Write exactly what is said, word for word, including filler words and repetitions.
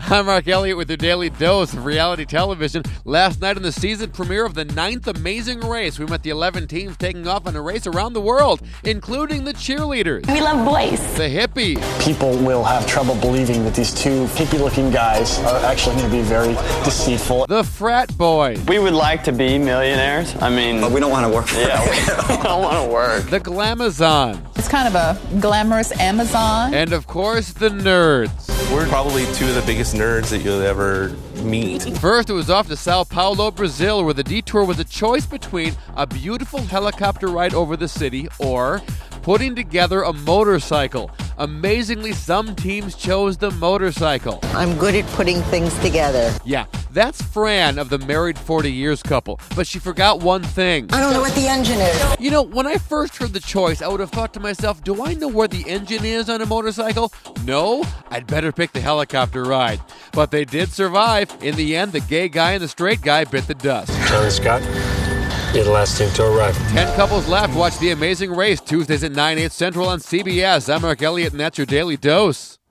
I'm Mark Elliott with your daily dose of reality television. Last night on the season premiere of the ninth Amazing Race, we met the eleven teams taking off on a race around the world, including the cheerleaders. We love boys. The hippies. People will have trouble believing that these two hippie-looking guys are actually going to be very deceitful. The frat boys. We would like to be millionaires. I mean... But we don't want to work for Yeah, it. we don't want to work. The glamazons. It's kind of a glamorous Amazon. And of course, the nerds. We're probably two of the biggest nerds that you'll ever meet. First, it was off to Sao Paulo, Brazil, where the detour was a choice between a beautiful helicopter ride over the city or putting together a motorcycle. Amazingly, some teams chose the motorcycle. I'm good at putting things together. Yeah, that's Fran of the Married forty Years couple, but she forgot one thing. I don't know what the engine is. You know, when I first heard the choice, I would have thought to myself, do I know where the engine is on a motorcycle? No, I'd better pick the helicopter ride. But they did survive. In the end, the gay guy and the straight guy bit the dust. Charlie Scott, you're the last team to arrive. Ten couples left. Watch The Amazing Race Tuesdays at nine, eight Central on C B S. I'm Mark Elliott, and that's your Daily Dose.